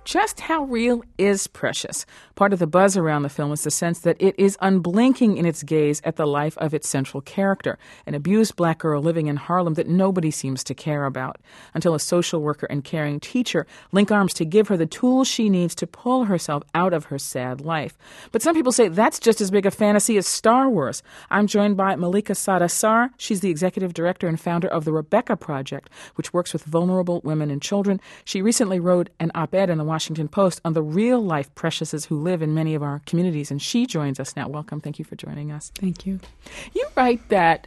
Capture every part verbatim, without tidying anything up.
Just how real is Precious? Part of the buzz around the film is the sense that it is unblinking in its gaze at the life of its central character, an abused black girl living in Harlem that nobody seems to care about, until a social worker and caring teacher link arms to give her the tools she needs to pull herself out of her sad life. But some people say that's just as big a fantasy as Star Wars. I'm joined by Malika Sada Sarr. She's the executive director and founder of the Rebecca Project, which works with vulnerable women and children. She recently wrote an op-ed in the Washington Post on the real-life Preciouses who live in many of our communities, and she joins us now. Welcome. Thank you for joining us. Thank you. You write that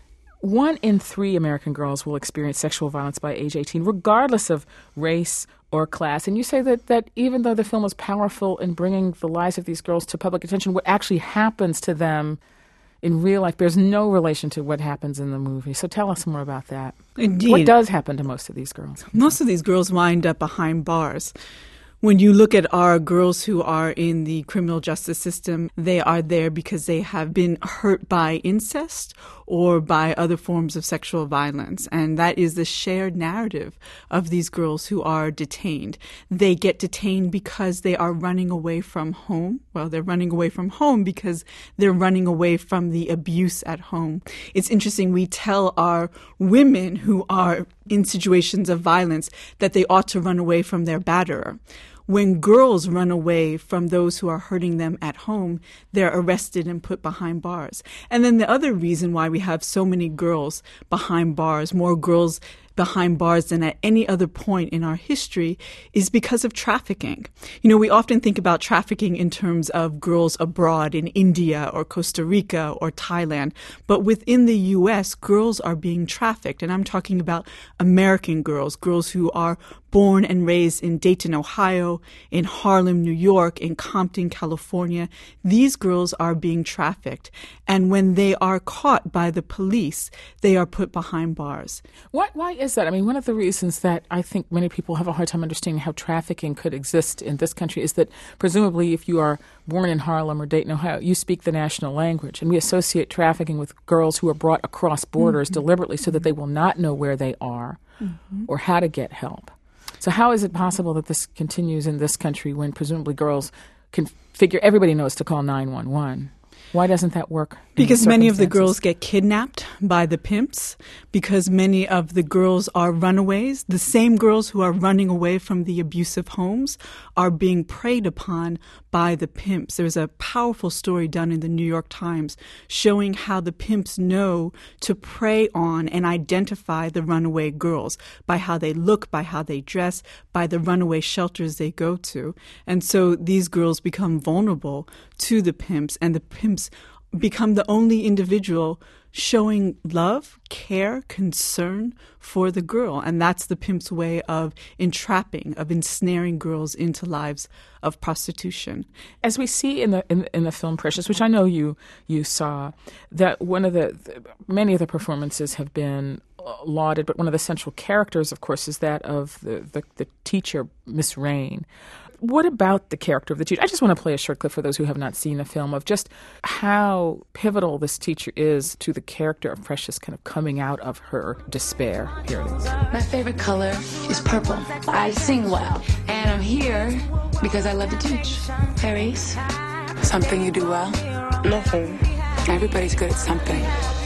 one in three American girls will experience sexual violence by age eighteen, regardless of race or class. And you say that, that even though the film is powerful in bringing the lives of these girls to public attention, what actually happens to them in real life bears no relation to what happens in the movie. So tell us more about that. Indeed. What does happen to most of these girls? Most of these girls wind up behind bars. When you look at our girls who are in the criminal justice system, they are there because they have been hurt by incest or by other forms of sexual violence. And that is the shared narrative of these girls who are detained. They get detained because they are running away from home. Well, they're running away from home because they're running away from the abuse at home. It's interesting, we tell our women who are in situations of violence that they ought to run away from their batterer. When girls run away from those who are hurting them at home, they're arrested and put behind bars. And then the other reason why we have so many girls behind bars, more girls behind bars than at any other point in our history, is because of trafficking. You know, we often think about trafficking in terms of girls abroad in India or Costa Rica or Thailand, but within the U S, girls are being trafficked. And I'm talking about American girls, girls who are born and raised in Dayton, Ohio, in Harlem, New York, in Compton, California. These girls are being trafficked. And when they are caught by the police, they are put behind bars. What, why is that? I mean, one of the reasons that I think many people have a hard time understanding how trafficking could exist in this country is that presumably if you are born in Harlem or Dayton, Ohio, you speak the national language. And we associate trafficking with girls who are brought across borders mm-hmm. deliberately so that they will not know where they are mm-hmm. or how to get help. So how is it possible that this continues in this country when presumably girls can figure everybody knows to call nine one one? Why doesn't that work? Because many of the girls get kidnapped by the pimps, because many of the girls are runaways. The same girls who are running away from the abusive homes are being preyed upon by the pimps. There's a powerful story done in the New York Times showing how the pimps know to prey on and identify the runaway girls by how they look, by how they dress, by the runaway shelters they go to. And so these girls become vulnerable to the pimps, and the pimps become the only individual showing love, care, concern for the girl. And that's the pimp's way of entrapping, of ensnaring girls into lives of prostitution. As we see in the in, in the film Precious, which I know you you saw, that one of the, the many of the performances have been lauded, but one of the central characters, of course, is that of the, the, the teacher, Miss Rain. What about the character of the teacher? I just want to play a short clip for those who have not seen the film of just how pivotal this teacher is to the character of Precious kind of coming out of her despair. Here it is. My favorite color is purple. I sing well, and I'm here because I love to teach. Clarice, something you do well? Nothing. Everybody's good at something.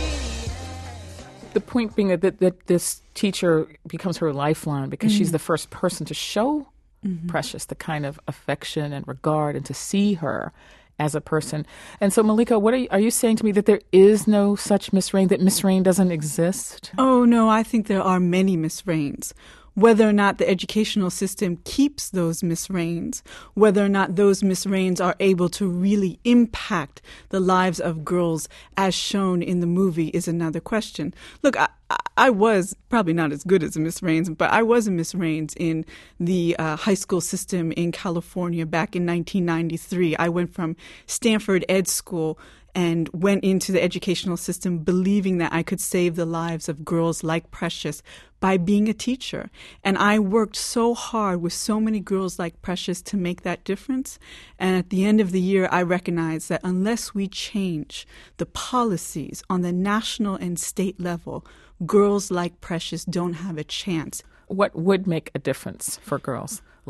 The point being that, that, that this teacher becomes her lifeline because mm. she's the first person to show Mm-hmm. Precious the kind of affection and regard and to see her as a person. And so, Malika, what are you, are you saying to me that there is no such Miss Rain, that Miss Rain doesn't exist? Oh, no, I think there are many Miss Rains. Whether or not the educational system keeps those Miss Rains, whether or not those Miss Rains are able to really impact the lives of girls as shown in the movie is another question. Look, I, I was probably not as good as a Miss Rains, but I was a Miss Rains in the uh, high school system in California back in nineteen ninety-three. I went from Stanford Ed School and went into the educational system believing that I could save the lives of girls like Precious by being a teacher. And I worked so hard with so many girls like Precious to make that difference. And at the end of the year, I recognized that unless we change the policies on the national and state level, girls like Precious don't have a chance. What would make a difference for girls like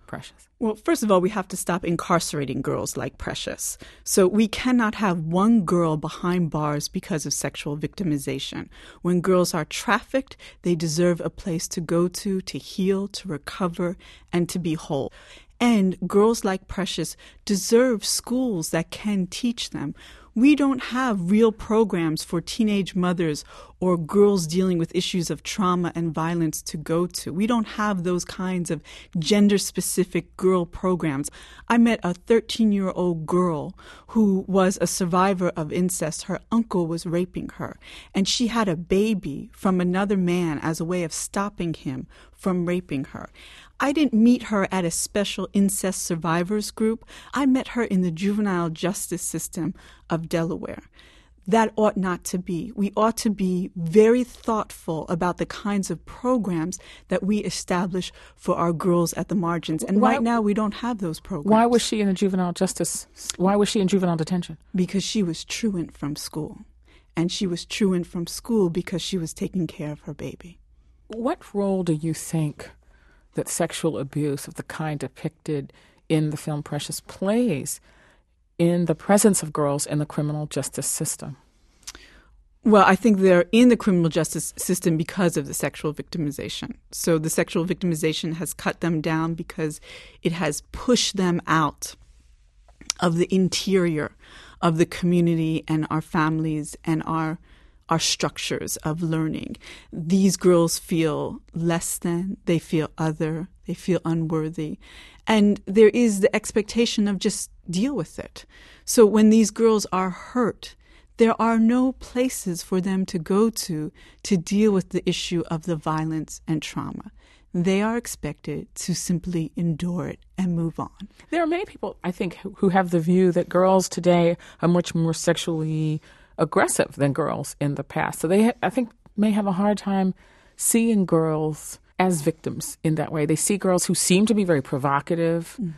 Precious? Well, first of all, we have to stop incarcerating girls like Precious. So we cannot have one girl behind bars because of sexual victimization. When girls are trafficked, they deserve a place to go to, to heal, to recover, and to be whole. And girls like Precious deserve schools that can teach them. We don't have real programs for teenage mothers or girls dealing with issues of trauma and violence to go to. We don't have those kinds of gender-specific girl programs. I met a thirteen-year-old girl who was a survivor of incest. Her uncle was raping her, and she had a baby from another man as a way of stopping him from raping her. I didn't meet her at a special incest survivors group. I met her in the juvenile justice system of Delaware. That ought not to be. We ought to be very thoughtful about the kinds of programs that we establish for our girls at the margins. And why, right now, we don't have those programs. Why was she in a juvenile justice? Why was she in juvenile detention? Because she was truant from school. And she was truant from school because she was taking care of her baby. What role do you think that sexual abuse of the kind depicted in the film Precious plays in the presence of girls in the criminal justice system? Well, I think they're in the criminal justice system because of the sexual victimization. So the sexual victimization has cut them down because it has pushed them out of the interior of the community and our families and our our structures of learning. These girls feel less than, they feel other, they feel unworthy. And there is the expectation of just deal with it. So when these girls are hurt, there are no places for them to go to to deal with the issue of the violence and trauma. They are expected to simply endure it and move on. There are many people, I think, who have the view that girls today are much more sexually aggressive than girls in the past. So they, ha- I think, may have a hard time seeing girls as victims in that way. They see girls who seem to be very provocative, mm.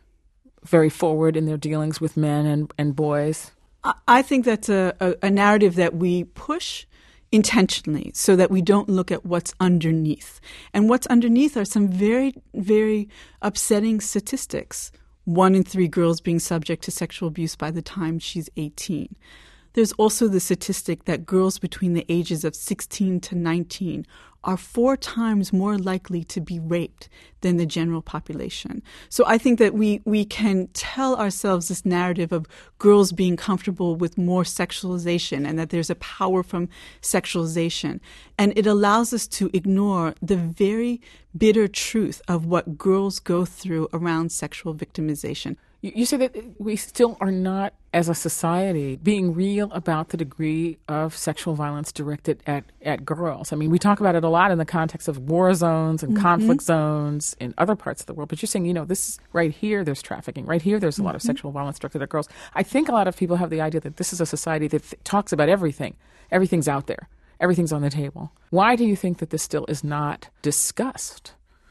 very forward in their dealings with men and, and boys. I, I think that's a, a, a narrative that we push intentionally so that we don't look at what's underneath. And what's underneath are some very, very upsetting statistics. One in three girls being subject to sexual abuse by the time she's eighteen. There's also the statistic that girls between the ages of sixteen to nineteen are four times more likely to be raped than the general population. So I think that we, we can tell ourselves this narrative of girls being comfortable with more sexualization and that there's a power from sexualization. And it allows us to ignore the very bitter truth of what girls go through around sexual victimization. You say that we still are not, as a society, being real about the degree of sexual violence directed at, at girls. I mean, we talk about it a lot in the context of war zones and mm-hmm. conflict zones in other parts of the world. But you're saying, you know, this is right here, there's trafficking. Right here, there's a mm-hmm. lot of sexual violence directed at girls. I think a lot of people have the idea that this is a society that th- talks about everything. Everything's out there. Everything's on the table. Why do you think that this still is not discussed?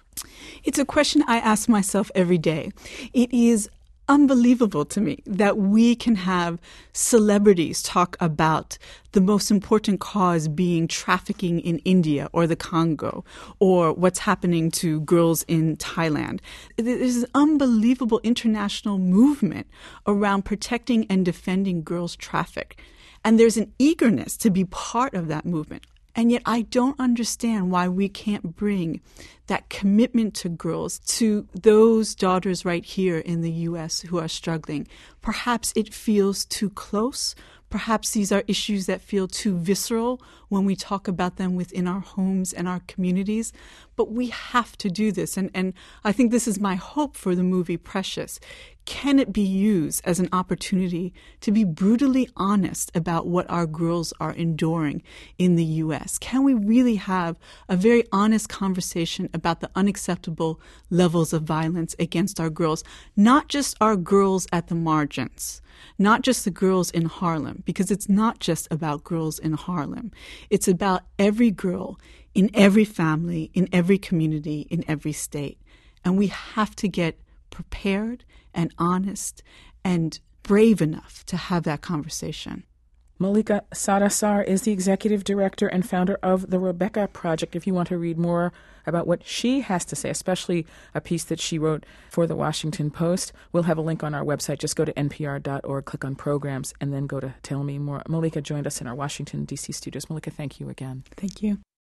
It's a question I ask myself every day. It is unbelievable to me that we can have celebrities talk about the most important cause being trafficking in India or the Congo or what's happening to girls in Thailand. There's an unbelievable international movement around protecting and defending girls trafficked. And there's an eagerness to be part of that movement. And yet I don't understand why we can't bring that commitment to girls to those daughters right here in the U S who are struggling. Perhaps it feels too close. Perhaps these are issues that feel too visceral when we talk about them within our homes and our communities. But we have to do this. And, and I think this is my hope for the movie Precious. Can it be used as an opportunity to be brutally honest about what our girls are enduring in the U S? Can we really have a very honest conversation about the unacceptable levels of violence against our girls, not just our girls at the margins, not just the girls in Harlem, because it's not just about girls in Harlem. It's about every girl in every family, in every community, in every state. And we have to get prepared and honest and brave enough to have that conversation. Malika Sadasar is the executive director and founder of the Rebecca Project. If you want to read more about what she has to say, especially a piece that she wrote for the Washington Post, we'll have a link on our website. Just go to N P R dot org, click on programs, and then go to Tell Me More. Malika joined us in our Washington, D C studios. Malika, thank you again. Thank you.